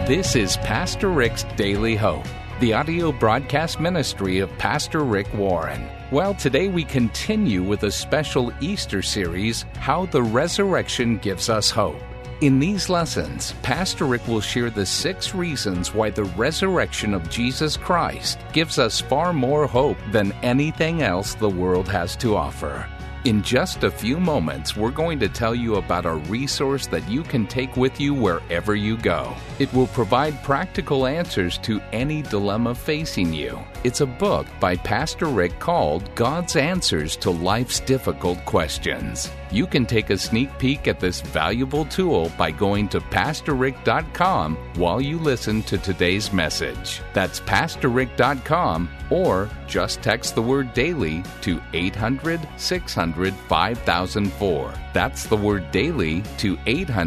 This is Pastor Rick's Daily Hope, the audio broadcast ministry of Pastor Rick Warren. Well, today we continue with a special Easter series, How the Resurrection Gives Us Hope. In these lessons, Pastor Rick will share the 6 reasons why the resurrection of Jesus Christ gives us far more hope than anything else the world has to offer. In just a few moments, we're going to tell you about a resource that you can take with you wherever you go. It will provide practical answers to any dilemma facing you. It's a book by Pastor Rick called God's Answers to Life's Difficult Questions. You can take a sneak peek at this valuable tool by going to PastorRick.com while you listen to today's message. That's PastorRick.com, or just text the word daily to 800-600-5004. That's the word daily to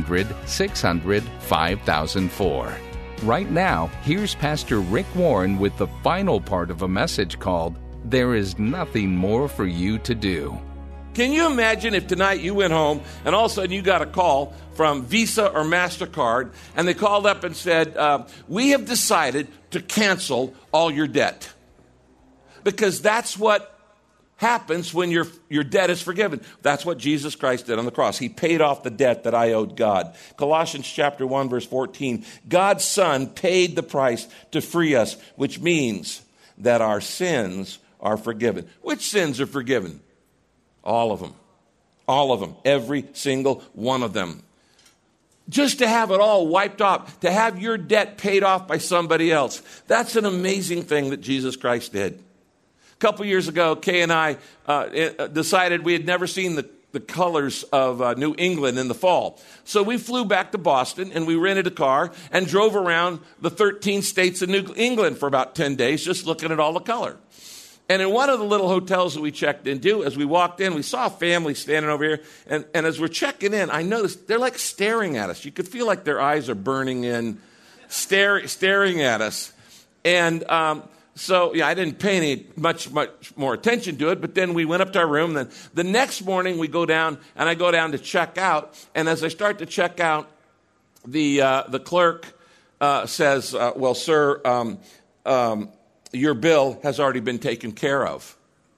800-600-5004. Right now, here's Pastor Rick Warren with the final part of a message called, There is Nothing More for You to Do. Can you imagine if tonight you went home and all of a sudden you got a call from Visa or MasterCard and they called up and said, we have decided to cancel all your debt. Because that's what happens when your debt is forgiven. That's what Jesus Christ did on the cross. He paid off the debt that I owed God. Colossians chapter 1, verse 14. God's Son paid the price to free us, which means that our sins are forgiven. Which sins are forgiven? All of them. All of them. Every single one of them. Just to have it all wiped off, to have your debt paid off by somebody else. That's an amazing thing that Jesus Christ did. A couple years ago, Kay and I decided we had never seen the colors of New England in the fall. So we flew back to Boston and we rented a car and drove around the 13 states of New England for about 10 days just looking at all the color. And in one of the little hotels that we checked into, as we walked in, we saw a family standing over here. And as we're checking in, I noticed they're like staring at us. You could feel like their eyes are burning in, staring at us. And so, I didn't pay any much more attention to it. But then we went up to our room. Then the next morning we go down, and I go down to check out. And as I start to check out, the clerk says, well, sir, your bill has already been taken care of.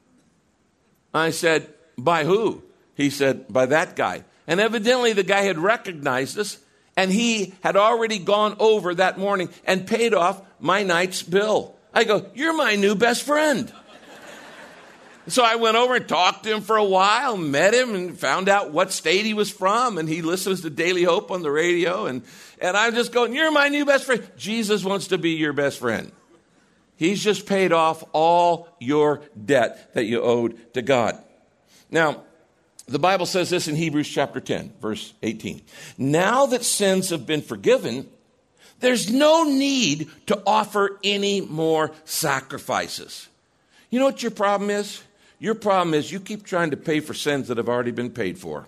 I said, by who? He said, by that guy. And evidently the guy had recognized us, and he had already gone over that morning and paid off my night's bill. I go, you're my new best friend. So I went over and talked to him for a while, met him, and found out what state he was from, and he listens to Daily Hope on the radio, and I'm just going, you're my new best friend. Jesus wants to be your best friend. He's just paid off all your debt that you owed to God. Now, the Bible says this in Hebrews chapter 10, verse 18. Now that sins have been forgiven, there's no need to offer any more sacrifices. You know what your problem is? Your problem is you keep trying to pay for sins that have already been paid for.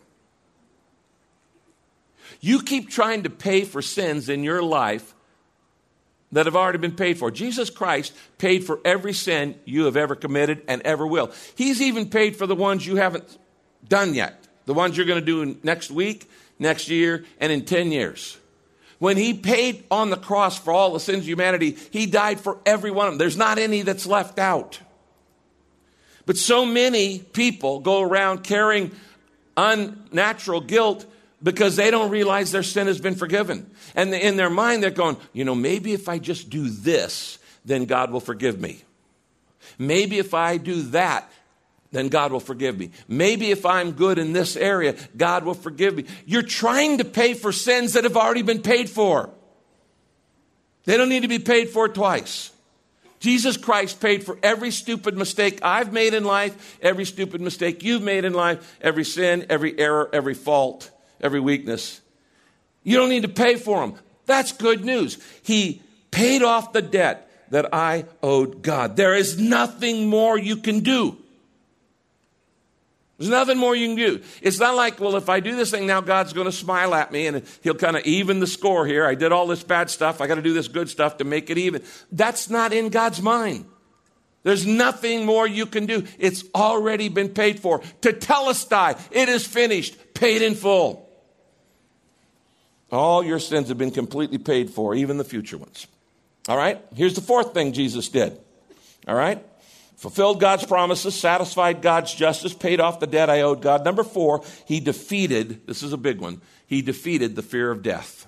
You keep trying to pay for sins in your life that have already been paid for. Jesus Christ paid for every sin you have ever committed and ever will. He's even paid for the ones you haven't done yet. The ones you're going to do next week, next year, and in 10 years. When he paid on the cross for all the sins of humanity, he died for every one of them. There's not any that's left out. But so many people go around carrying unnatural guilt because they don't realize their sin has been forgiven. And in their mind, they're going, maybe if I just do this, then God will forgive me. Maybe if I do that, then God will forgive me. Maybe if I'm good in this area, God will forgive me. You're trying to pay for sins that have already been paid for. They don't need to be paid for twice. Jesus Christ paid for every stupid mistake I've made in life, every stupid mistake you've made in life, every sin, every error, every fault, every weakness. You don't need to pay for them. That's good news. He paid off the debt that I owed God. There is nothing more you can do. There's nothing more you can do. It's not like, well, if I do this thing now, God's going to smile at me and he'll kind of even the score here. I did all this bad stuff. I got to do this good stuff to make it even. That's not in God's mind. There's nothing more you can do. It's already been paid for. Tetelestai, it is finished, paid in full. All your sins have been completely paid for, even the future ones. All right? Here's the fourth thing Jesus did. All right? Fulfilled God's promises, satisfied God's justice, paid off the debt I owed God. Number 4, he defeated, this is a big one, he defeated the fear of death.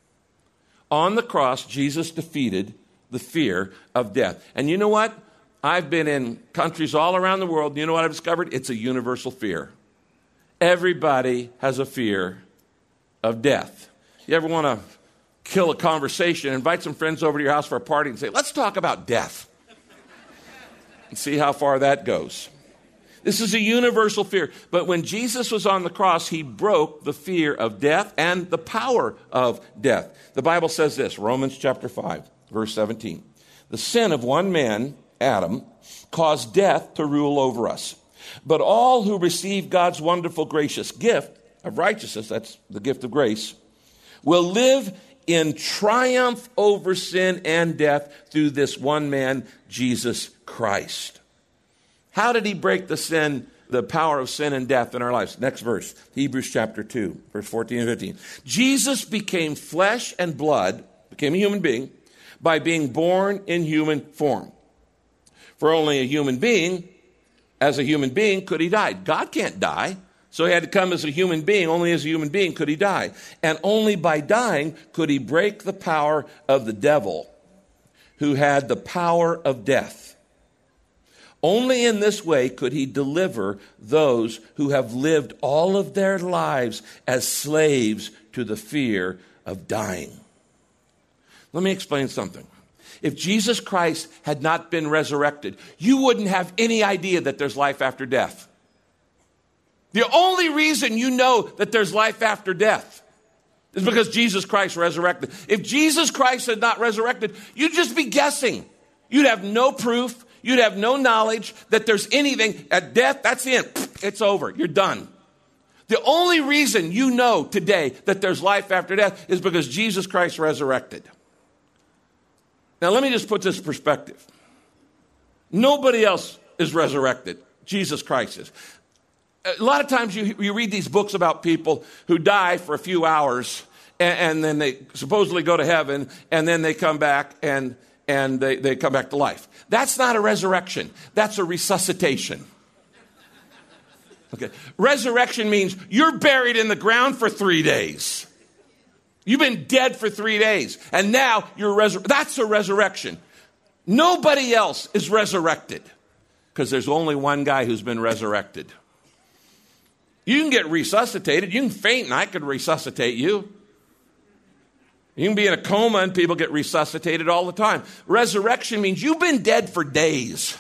On the cross, Jesus defeated the fear of death. And you know what? I've been in countries all around the world. You know what I've discovered? It's a universal fear. Everybody has a fear of death. You ever want to kill a conversation, invite some friends over to your house for a party and say, let's talk about death. And see how far that goes. This is a universal fear. But when Jesus was on the cross, he broke the fear of death and the power of death. The Bible says this, Romans chapter 5, verse 17. The sin of one man, Adam, caused death to rule over us. But all who receive God's wonderful, gracious gift of righteousness, that's the gift of grace, will live in triumph over sin and death through this one man, Jesus Christ. How did he break the power of sin and death in our lives? Next verse, Hebrews chapter 2, verse 14 and 15. Jesus became flesh and blood, became a human being, by being born in human form. For only a human being, as a human being, could he die. God can't die. So he had to come as a human being. Only as a human being could he die. And only by dying could he break the power of the devil, who had the power of death. Only in this way could he deliver those who have lived all of their lives as slaves to the fear of dying. Let me explain something. If Jesus Christ had not been resurrected, you wouldn't have any idea that there's life after death. The only reason you know that there's life after death is because Jesus Christ resurrected. If Jesus Christ had not resurrected, you'd just be guessing. You'd have no proof. You'd have no knowledge that there's anything. At death, that's the end. It's over. You're done. The only reason you know today that there's life after death is because Jesus Christ resurrected. Now, let me just put this in perspective. Nobody else is resurrected. Jesus Christ is. A lot of times you read these books about people who die for a few hours and then they supposedly go to heaven and then they come back and they come back to life. That's not a resurrection. That's a resuscitation. Okay. Resurrection means you're buried in the ground for 3 days. You've been dead for 3 days and now you're that's a resurrection. Nobody else is resurrected because there's only one guy who's been resurrected. You can get resuscitated. You can faint and I could resuscitate you. You can be in a coma and people get resuscitated all the time. Resurrection means you've been dead for days.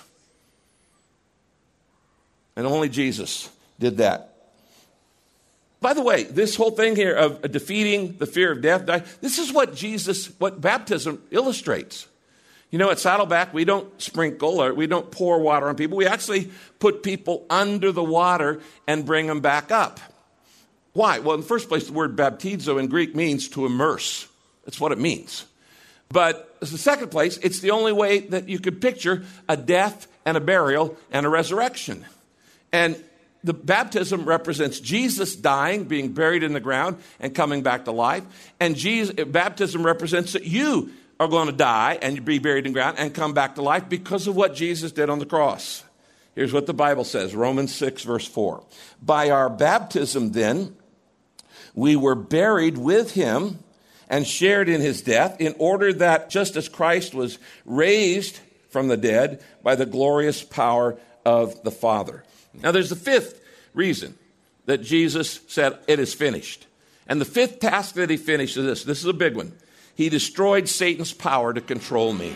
And only Jesus did that. By the way, this whole thing here of defeating the fear of death, this is what baptism illustrates. You know, at Saddleback, we don't sprinkle or we don't pour water on people. We actually put people under the water and bring them back up. Why? Well, in the first place, the word baptizo in Greek means to immerse. That's what it means. But in the second place, it's the only way that you could picture a death and a burial and a resurrection. And the baptism represents Jesus dying, being buried in the ground, and coming back to life. And baptism represents that you are going to die and be buried in the ground and come back to life because of what Jesus did on the cross. Here's what the Bible says, Romans 6, verse 4. By our baptism, then, we were buried with him and shared in his death, in order that just as Christ was raised from the dead by the glorious power of the Father. Now, there's the fifth reason that Jesus said, it is finished. And the fifth task that he finished is this. This is a big one. He destroyed Satan's power to control me.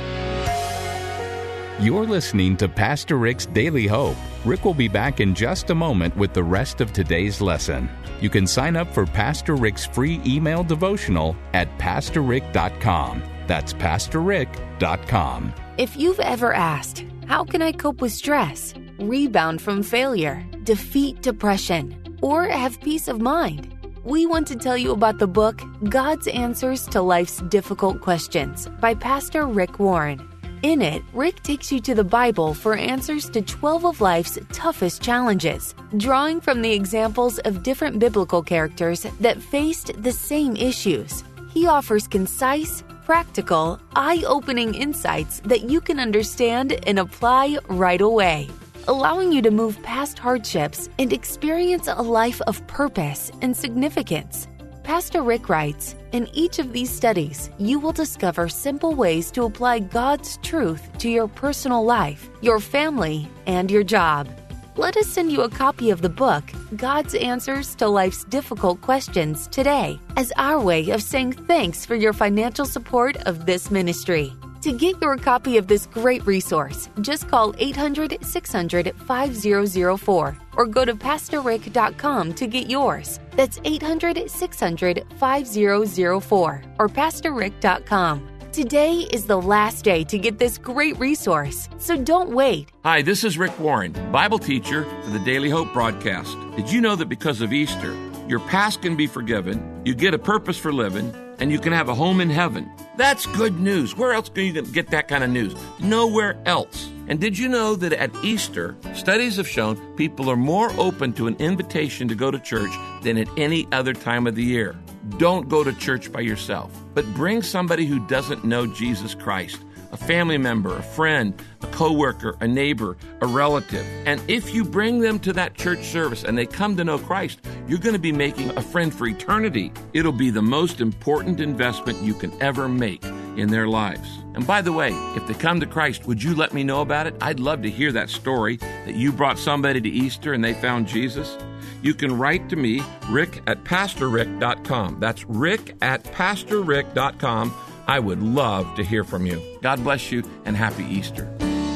You're listening to Pastor Rick's Daily Hope. Rick will be back in just a moment with the rest of today's lesson. You can sign up for Pastor Rick's free email devotional at PastorRick.com. That's PastorRick.com. If you've ever asked, how can I cope with stress, rebound from failure, defeat depression, or have peace of mind? We want to tell you about the book, God's Answers to Life's Difficult Questions by Pastor Rick Warren. In it, Rick takes you to the Bible for answers to 12 of life's toughest challenges, drawing from the examples of different biblical characters that faced the same issues. He offers concise, practical, eye-opening insights that you can understand and apply right away, allowing you to move past hardships and experience a life of purpose and significance. Pastor Rick writes, in each of these studies, you will discover simple ways to apply God's truth to your personal life, your family, and your job. Let us send you a copy of the book, God's Answers to Life's Difficult Questions, today, as our way of saying thanks for your financial support of this ministry. To get your copy of this great resource, just call 800-600-5004 or go to PastorRick.com to get yours. That's 800-600-5004 or PastorRick.com. Today is the last day to get this great resource, so don't wait. Hi, this is Rick Warren, Bible teacher for the Daily Hope broadcast. Did you know that because of Easter, your past can be forgiven, you get a purpose for living, and you can have a home in heaven? That's good news. Where else can you get that kind of news? Nowhere else. And did you know that at Easter, studies have shown people are more open to an invitation to go to church than at any other time of the year? Don't go to church by yourself, but bring somebody who doesn't know Jesus Christ, a family member, a friend, a coworker, a neighbor, a relative. And if you bring them to that church service and they come to know Christ, you're going to be making a friend for eternity. It'll be the most important investment you can ever make in their lives. And by the way, if they come to Christ, would you let me know about it? I'd love to hear that story that you brought somebody to Easter and they found Jesus. You can write to me, rick@pastorrick.com. That's rick@pastorrick.com. I would love to hear from you. God bless you and happy Easter.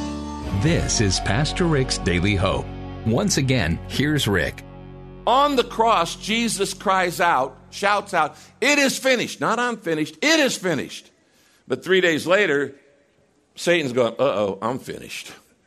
This is Pastor Rick's Daily Hope. Once again, here's Rick. On the cross, Jesus cries out, shouts out, "It is finished." Not "I'm finished," it is finished. But 3 days later, Satan's going, "Uh-oh, I'm finished.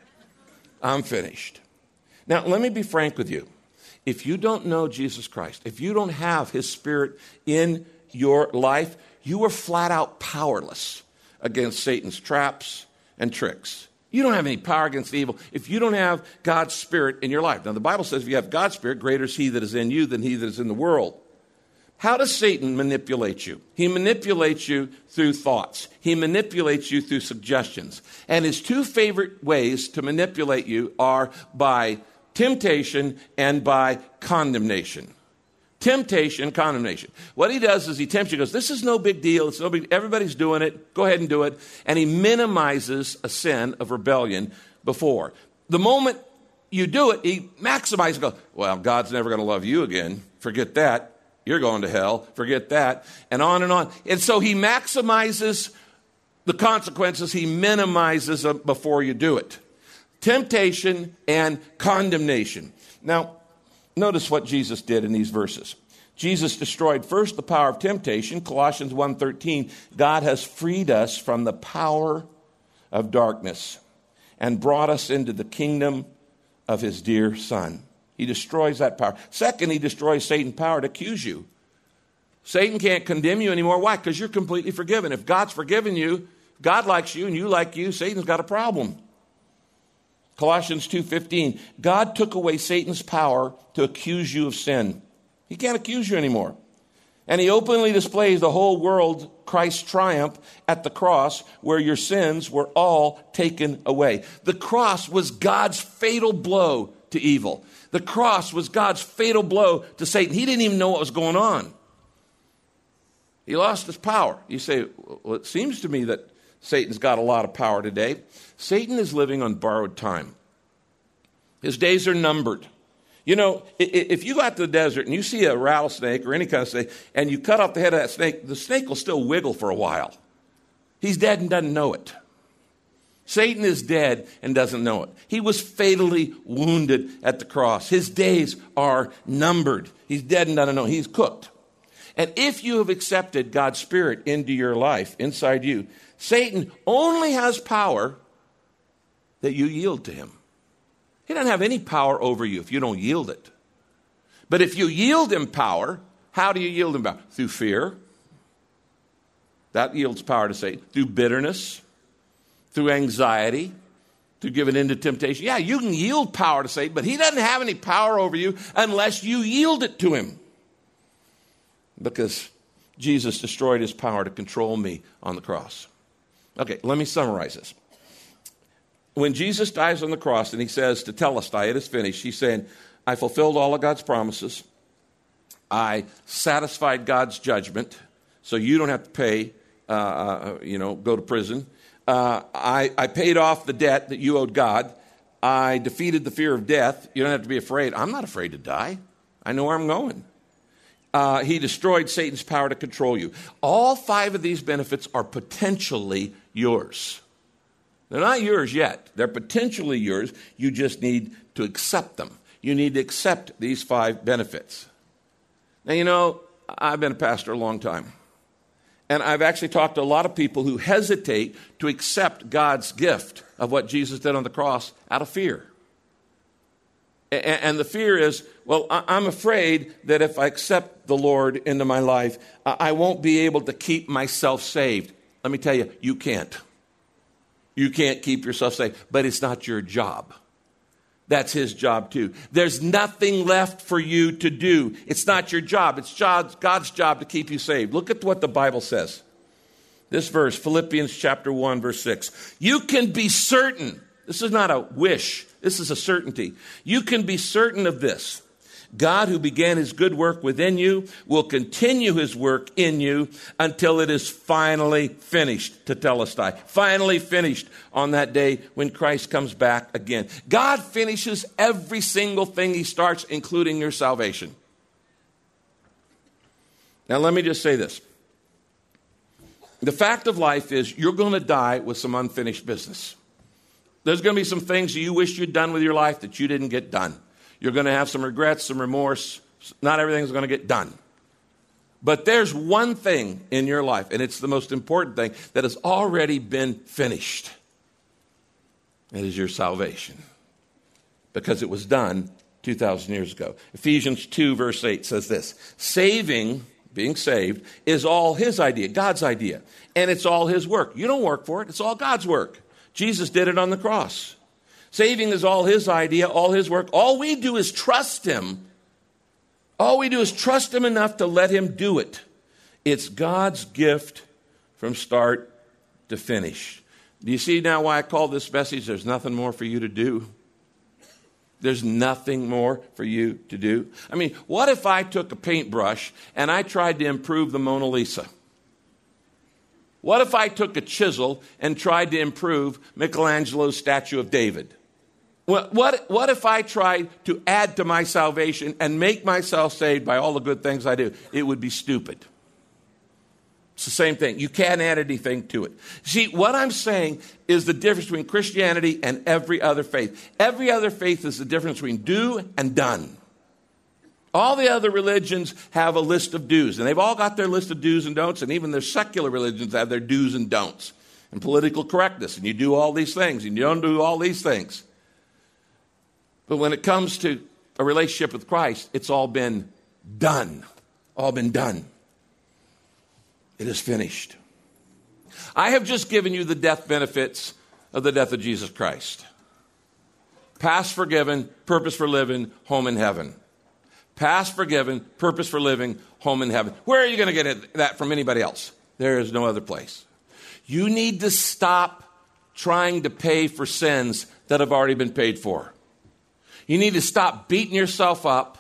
I'm finished." Now, let me be frank with you. If you don't know Jesus Christ, if you don't have His Spirit in your life, you are flat out powerless against Satan's traps and tricks. You don't have any power against evil if you don't have God's Spirit in your life. Now, the Bible says if you have God's Spirit, greater is He that is in you than he that is in the world. How does Satan manipulate you? He manipulates you through thoughts. He manipulates you through suggestions. And his two favorite ways to manipulate you are by temptation and by condemnation. Temptation, condemnation. What he does is he tempts you, goes, "This is no big deal. It's no big. Everybody's doing it. Go ahead and do it." And he minimizes a sin of rebellion before. The moment you do it, he maximizes, goes, "Well, God's never going to love you again. Forget that. You're going to hell. Forget that." And on and on. And so he maximizes the consequences. He minimizes them before you do it. Temptation and condemnation. Now, notice what Jesus did in these verses. Jesus destroyed first the power of temptation. Colossians 1:13, God has freed us from the power of darkness and brought us into the kingdom of His dear Son. He destroys that power. Second, He destroys Satan's power to accuse you. Satan can't condemn you anymore. Why? Because you're completely forgiven. If God's forgiven you, God likes you and you like you, Satan's got a problem. Colossians 2:15, God took away Satan's power to accuse you of sin. He can't accuse you anymore. And He openly displays the whole world Christ's triumph at the cross where your sins were all taken away. The cross was God's fatal blow to evil. The cross was God's fatal blow to Satan. He didn't even know what was going on. He lost his power. You say, well, it seems to me that Satan's got a lot of power today. Satan is living on borrowed time. His days are numbered. You know, if you go out to the desert and you see a rattlesnake or any kind of snake, and you cut off the head of that snake, the snake will still wiggle for a while. He's dead and doesn't know it. Satan is dead and doesn't know it. He was fatally wounded at the cross. His days are numbered. He's dead and doesn't know it. He's cooked. And if you have accepted God's Spirit into your life, inside you, Satan only has power that you yield to him. He doesn't have any power over you if you don't yield it. But if you yield him power, how do you yield him power? Through fear. That yields power to Satan. Through bitterness. through anxiety, through giving in to temptation. Yeah, you can yield power to Satan, but he doesn't have any power over you unless you yield it to him. Because Jesus destroyed his power to control me on the cross. Okay, let me summarize this. When Jesus dies on the cross and he says to Telestai, it is finished, he's saying, I fulfilled all of God's promises. I satisfied God's judgment, so you don't have to pay, go to prison. I paid off the debt that you owed God. I defeated the fear of death. You don't have to be afraid. I'm not afraid to die. I know where I'm going. He destroyed Satan's power to control you. All 5 of these benefits are potentially yours. They're not yours yet. They're potentially yours. You just need to accept them. You need to accept these 5 benefits. Now, I've been a pastor a long time. And I've actually talked to a lot of people who hesitate to accept God's gift of what Jesus did on the cross out of fear. And the fear is, well, I'm afraid that if I accept the Lord into my life, I won't be able to keep myself saved. Let me tell you, you can't. You can't keep yourself saved, but it's not your job. That's his job too. There's nothing left for you to do. It's not your job. It's God's job to keep you saved. Look at what the Bible says. This verse, Philippians chapter 1, verse 6. You can be certain. This is not a wish. This is a certainty. You can be certain of this. God, who began his good work within you, will continue his work in you until it is finally finished, to Telestai. Finally finished on that day when Christ comes back again. God finishes every single thing he starts, including your salvation. Now, let me just say this. The fact of life is you're going to die with some unfinished business. There's going to be some things you wish you'd done with your life that you didn't get done. You're going to have some regrets, some remorse. Not everything's going to get done. But there's one thing in your life, and it's the most important thing, that has already been finished. It is your salvation. Because it was done 2,000 years ago. Ephesians 2, verse 8 says this. Saving, being saved, is all his idea, God's idea. And it's all his work. You don't work for it. It's all God's work. Jesus did it on the cross. Saving is all his idea, all his work. All we do is trust him. All we do is trust him enough to let him do it. It's God's gift from start to finish. Do you see now why I call this message, There's Nothing More for You to Do? There's nothing more for you to do. I mean, what if I took a paintbrush and I tried to improve the Mona Lisa? What if I took a chisel and tried to improve Michelangelo's statue of David? What if I tried to add to my salvation and make myself saved by all the good things I do? It would be stupid. It's the same thing. You can't add anything to it. See, what I'm saying is the difference between Christianity and every other faith. Every other faith is the difference between do and done. All the other religions have a list of do's, and they've all got their list of do's and don'ts, and even their secular religions have their do's and don'ts. And political correctness, and you do all these things, and you don't do all these things. But when it comes to a relationship with Christ, it's all been done. All been done. It is finished. I have just given you the death benefits of the death of Jesus Christ. Past forgiven, purpose for living, home in heaven. Past forgiven, purpose for living, home in heaven. Where are you going to get that from anybody else? There is no other place. You need to stop trying to pay for sins that have already been paid for. You need to stop beating yourself up,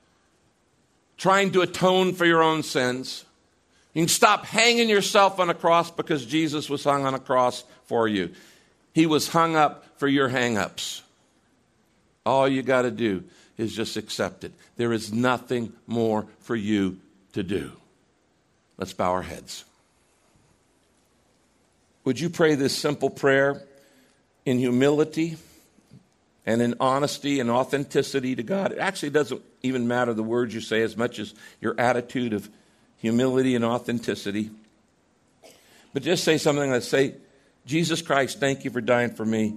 trying to atone for your own sins. You can stop hanging yourself on a cross because Jesus was hung on a cross for you. He was hung up for your hang-ups. All you got to do is just accept it. There is nothing more for you to do. Let's bow our heads. Would you pray this simple prayer in humility and in honesty and authenticity to God? It actually doesn't even matter the words you say as much as your attitude of humility and authenticity. But just say something like, say, Jesus Christ, thank you for dying for me.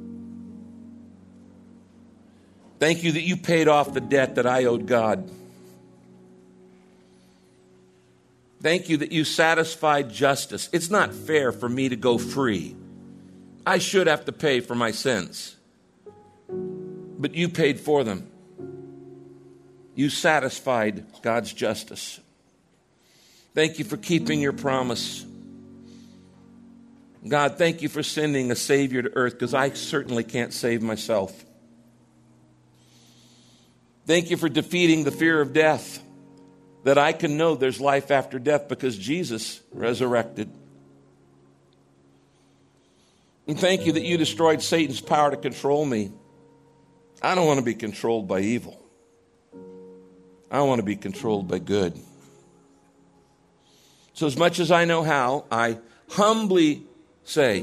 Thank you that you paid off the debt that I owed God. Thank you that you satisfied justice. It's not fair for me to go free. I should have to pay for my sins, but you paid for them. You satisfied God's justice. Thank you for keeping your promise. God, thank you for sending a Savior to earth, because I certainly can't save myself. Thank you for defeating the fear of death, that I can know there's life after death because Jesus resurrected. And thank you that you destroyed Satan's power to control me. I don't want to be controlled by evil. I want to be controlled by good. So as much as I know how, I humbly say,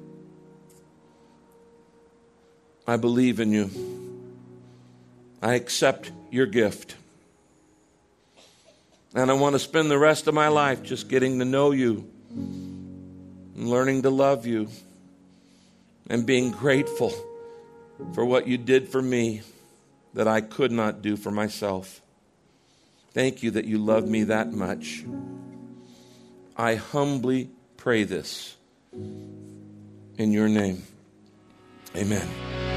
I believe in you. I accept your gift. And I want to spend the rest of my life just getting to know you, and learning to love you, and being grateful for what you did for me that I could not do for myself. Thank you that you love me that much. I humbly pray this in your name. Amen.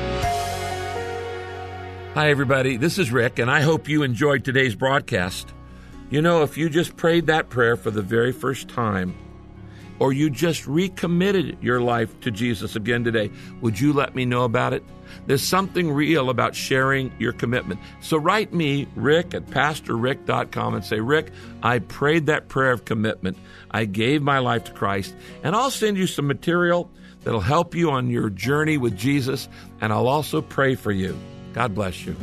Hi, everybody. This is Rick, and I hope you enjoyed today's broadcast. You know, if you just prayed that prayer for the very first time, or you just recommitted your life to Jesus again today, would you let me know about it? There's something real about sharing your commitment. So write me, Rick, at PastorRick.com, and say, Rick, I prayed that prayer of commitment. I gave my life to Christ, and I'll send you some material that'll help you on your journey with Jesus, and I'll also pray for you. God bless you.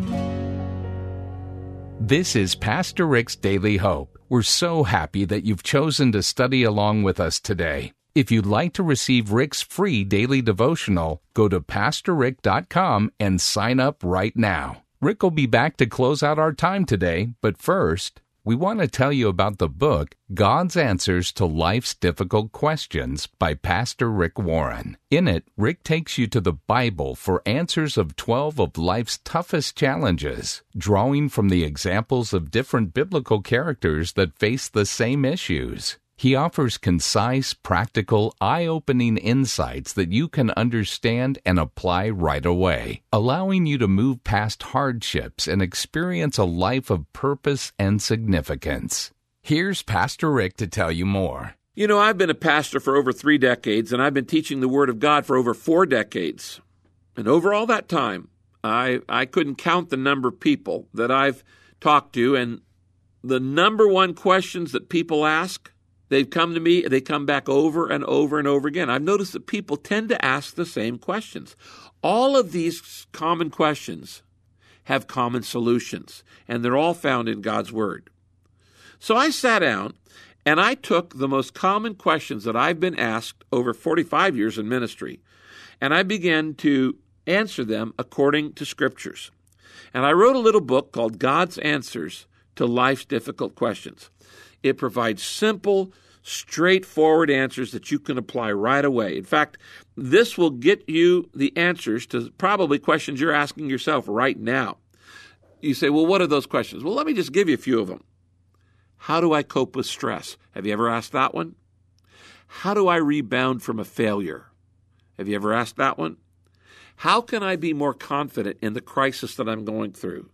This is Pastor Rick's Daily Hope. We're so happy that you've chosen to study along with us today. If you'd like to receive Rick's free daily devotional, go to PastorRick.com and sign up right now. Rick will be back to close out our time today, but first, we want to tell you about the book, God's Answers to Life's Difficult Questions by Pastor Rick Warren. In it, Rick takes you to the Bible for answers of 12 of life's toughest challenges, drawing from the examples of different biblical characters that face the same issues. He offers concise, practical, eye-opening insights that you can understand and apply right away, allowing you to move past hardships and experience a life of purpose and significance. Here's Pastor Rick to tell you more. You know, I've been a pastor for over 3 decades, and I've been teaching the Word of God for over 4 decades. And over all that time, I couldn't count the number of people that I've talked to, and the number one questions that people ask, they've come to me, they come back over and over and over again. I've noticed that people tend to ask the same questions. All of these common questions have common solutions, and they're all found in God's Word. So I sat down, and I took the most common questions that I've been asked over 45 years in ministry, and I began to answer them according to Scriptures. And I wrote a little book called God's Answers to Life's Difficult Questions. It provides simple, straightforward answers that you can apply right away. In fact, this will get you the answers to probably questions you're asking yourself right now. You say, well, what are those questions? Well, let me just give you a few of them. How do I cope with stress? Have you ever asked that one? How do I rebound from a failure? Have you ever asked that one? How can I be more confident in the crisis that I'm going through?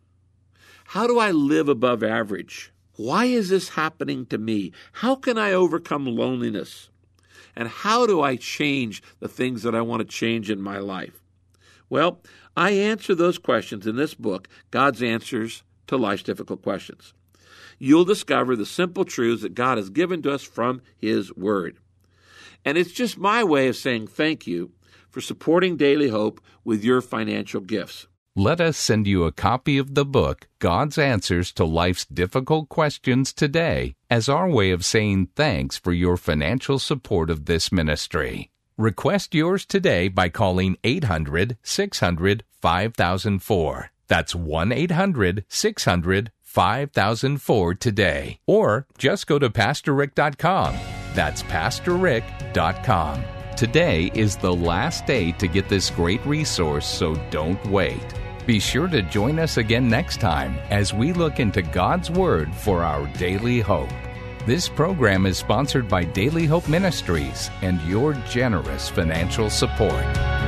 How do I live above average? Why is this happening to me? How can I overcome loneliness? And how do I change the things that I want to change in my life? Well, I answer those questions in this book, God's Answers to Life's Difficult Questions. You'll discover the simple truths that God has given to us from His Word. And it's just my way of saying thank you for supporting Daily Hope with your financial gifts. Let us send you a copy of the book, God's Answers to Life's Difficult Questions, today, as our way of saying thanks for your financial support of this ministry. Request yours today by calling 800-600-5004. That's 1-800-600-5004 today. Or just go to PastorRick.com. That's PastorRick.com. Today is the last day to get this great resource, so don't wait. Be sure to join us again next time as we look into God's Word for our daily hope. This program is sponsored by Daily Hope Ministries and your generous financial support.